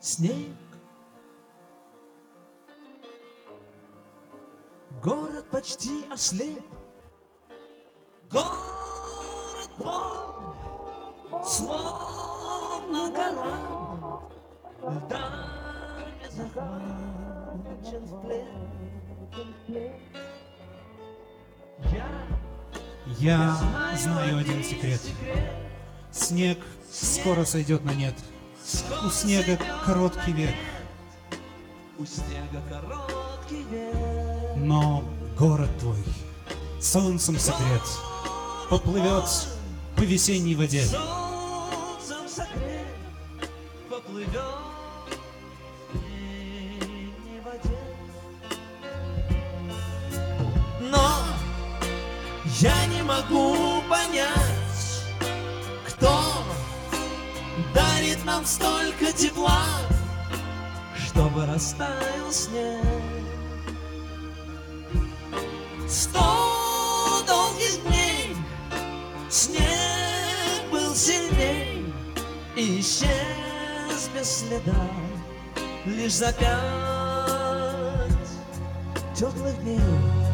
снег. Город почти ослеп, город мой, словно гора, льдами захвачен в плен. Я знаю один секрет. Снег скоро сойдет на нет. У снега короткий век. У снега короткий век. Но город твой солнцем согрет, поплывет по весенней воде. Солнцем согрет, поплывет в весенней воде. Но я не могу понять, кто дарит нам столько тепла, чтобы растаял снег. 100 долгих дней снег был сильней и исчез без следа. Лишь за 5 теплых дней